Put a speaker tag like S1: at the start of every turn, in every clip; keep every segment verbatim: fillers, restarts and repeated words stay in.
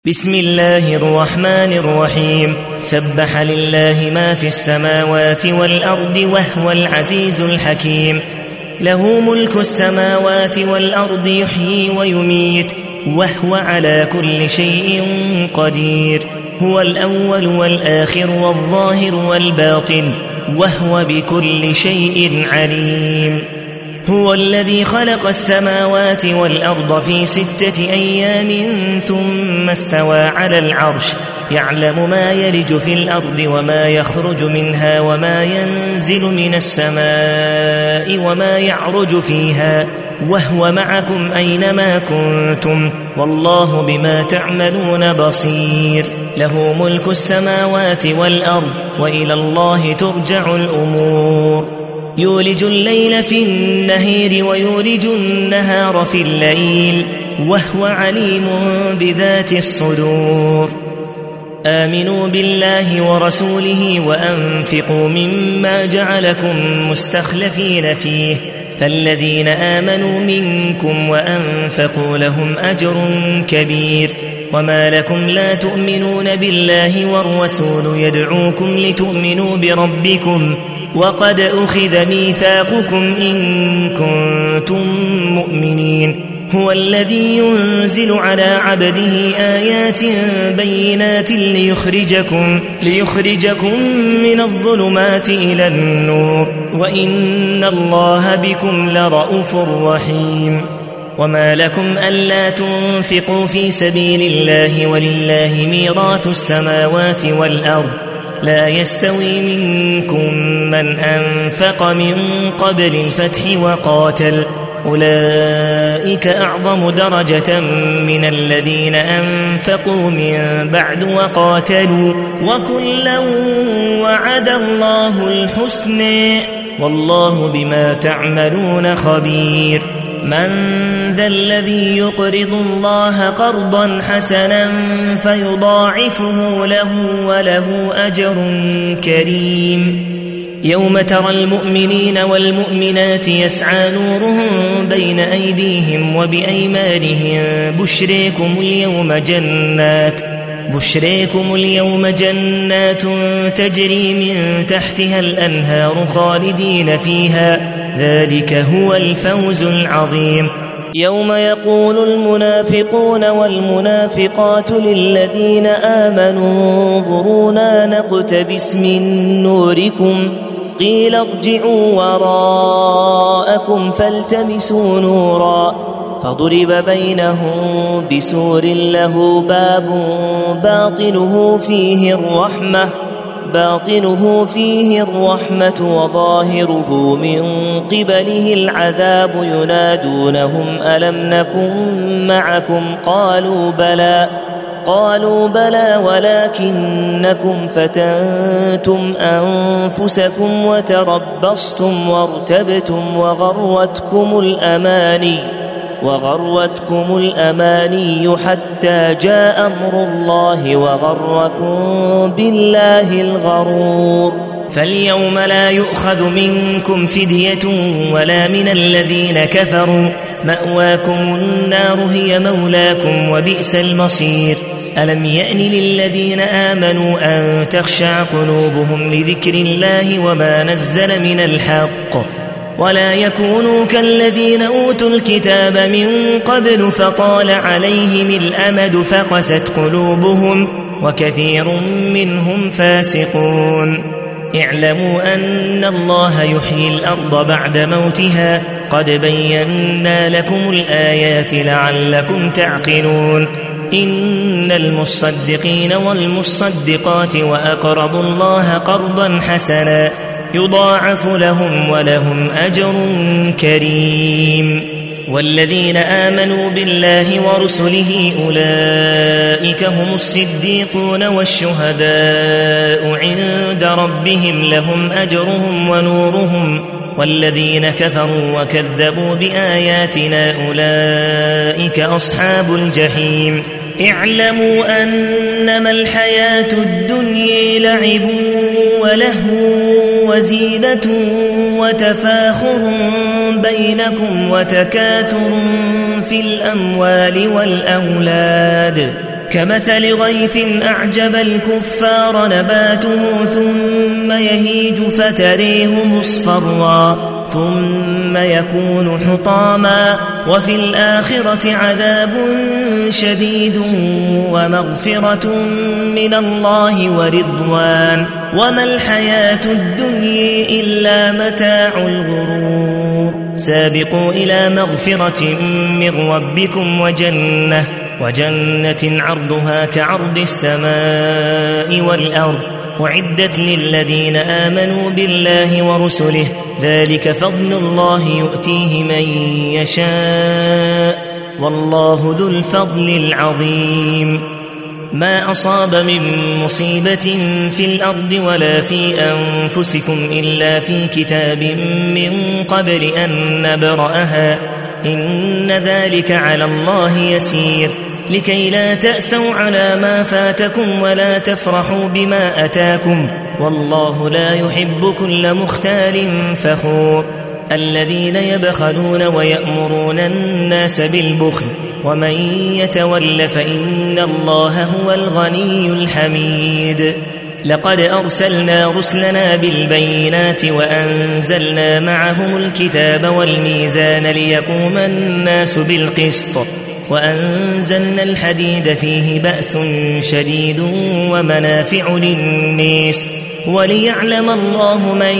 S1: بسم الله الرحمن الرحيم. سبح لله ما في السماوات والأرض وهو العزيز الحكيم. له ملك السماوات والأرض يحيي ويميت وهو على كل شيء قدير. هو الأول والآخر والظاهر والباطن وهو بكل شيء عليم. هو الذي خلق السماوات والأرض في ستة أيام ثم استوى على العرش يعلم ما يلج في الأرض وما يخرج منها وما ينزل من السماء وما يعرج فيها وهو معكم أينما كنتم والله بما تعملون بصير. له ملك السماوات والأرض وإلى الله ترجع الأمور. يولج الليل في النهار ويولج النهار في الليل وهو عليم بذات الصدور. آمنوا بالله ورسوله وأنفقوا مما جعلكم مستخلفين فيه فالذين آمنوا منكم وأنفقوا لهم أجر كبير. وما لكم لا تؤمنون بالله والرسول يدعوكم لتؤمنوا بربكم وقد أخذ ميثاقكم إن كنتم مؤمنين. هو الذي ينزل على عبده آيات بينات ليخرجكم, ليخرجكم من الظلمات إلى النور وإن الله بكم لرءوف رحيم. وما لكم ألا تنفقوا في سبيل الله ولله ميراث السماوات والأرض لا يستوي منكم من أنفق من قبل الفتح وقاتل أولئك أعظم درجة من الذين أنفقوا من بعد وقاتلوا وكلا وعد الله الحسنى والله بما تعملون خبير. من ذا الذي يقرض الله قرضا حسنا فيضاعفه له وله أجر كريم. يوم ترى المؤمنين والمؤمنات يسعى نورهم بين أيديهم وبأيمانهم بشريكم اليوم جنات بشريكم اليوم جنات تجري من تحتها الأنهار خالدين فيها ذلك هو الفوز العظيم. يوم يقول المنافقون والمنافقات للذين آمنوا انظرونا نقتبس من نوركم قيل ارجعوا وراءكم فالتمسوا نورا فضرب بينهم بسور له باب باطنه فيه الرحمة باطنه فيه الرحمة وظاهره من قبله العذاب ينادونهم ألم نكن معكم قالوا بلى قالوا بلى ولكنكم فتنتم أنفسكم وتربصتم وارتبتم وغرتكم الأماني وغرتكم الأماني حتى جاء أمر الله وغركم بالله الغرور. فاليوم لا يؤخذ منكم فدية ولا من الذين كفروا مأواكم النار هي مولاكم وبئس المصير. ألم يأن للذين آمنوا أن تخشع قلوبهم لذكر الله وما نزل من الحق ولا يكونوا كالذين أوتوا الكتاب من قبل فطال عليهم الأمد فقست قلوبهم وكثير منهم فاسقون. اعلموا أن الله يحيي الأرض بعد موتها قد بينا لكم الآيات لعلكم تعقلون. إن المصدقين والمصدقات وأقرضوا الله قرضا حسنا يضاعف لهم ولهم أجر كريم. والذين آمنوا بالله ورسله أولئك هم الصديقون والشهداء عند ربهم لهم أجرهم ونورهم والذين كفروا وكذبوا بآياتنا أولئك أصحاب الجحيم. اعلموا أنما الحياة الدنيا لعب ولهو وزينة وتفاخر بينكم وتكاثر في الأموال والأولاد كمثل غيث أعجب الكفار نباته ثم يهيج فتريه مصفرا ثم يكون حطاما وفي الآخرة عذاب شديد ومغفرة من الله ورضوان وما الحياة الدنيا إلا متاع الغرور سابقوا إلى مغفرة من ربكم وجنة وجنة عرضها كعرض السماء والأرض أعدت للذين آمنوا بالله ورسله ذلك فضل الله يؤتيه من يشاء والله ذو الفضل العظيم ما أصاب من مصيبة في الأرض ولا في أنفسكم إلا في كتاب من قبل أن نبرأها إن ذلك على الله يسير لكي لا تأسوا على ما فاتكم ولا تفرحوا بما أتاكم والله لا يحب كل مختال فخور الذين يبخلون ويأمرون الناس بالبخل ومن يتول فإن الله هو الغني الحميد لقد أرسلنا رسلنا بالبينات وأنزلنا معهم الكتاب والميزان ليقوم الناس بالقسط وأنزلنا الحديد فيه بأس شديد ومنافع للناس وليعلم الله من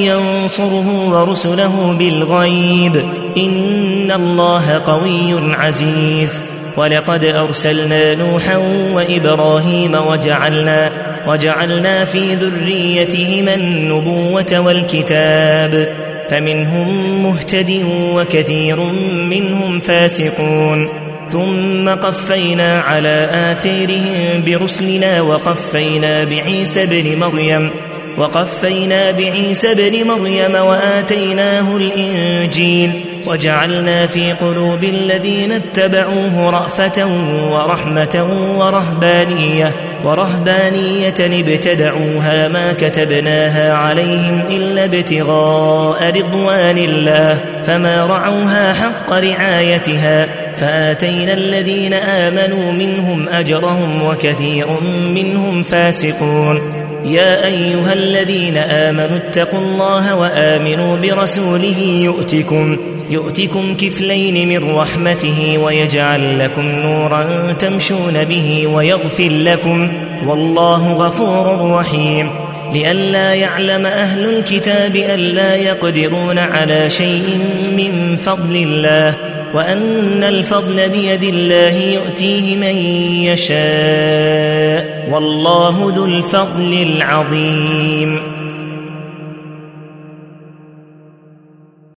S1: ينصره ورسله بالغيب إن الله قوي عزيز ولقد أرسلنا نوحا وإبراهيم وجعلنا, وجعلنا في ذريتهما النبوة والكتاب فمنهم مهتد وكثير منهم فاسقون ثم قفينا على آثارهم برسلنا وقفينا بعيسى بن مريم وقفينا بعيسى بن مريم وآتيناه الإنجيل وجعلنا في قلوب الذين اتبعوه رأفة ورحمة ورهبانية ورهبانية ابتدعوها ما كتبناها عليهم إلا ابتغاء رضوان الله فما رعوها حق رعايتها فآتينا الذين آمنوا منهم أجرهم وكثير منهم فاسقون يا أيها الذين آمنوا اتقوا الله وآمنوا برسوله يؤتكم يؤتكم كفلين من رحمته ويجعل لكم نورا تمشون به ويغفر لكم والله غفور رحيم لئلا يعلم أهل الكتاب ألا يقدرون على شيء من فضل الله وأن الفضل بيد الله يؤتيه من يشاء والله ذو الفضل العظيم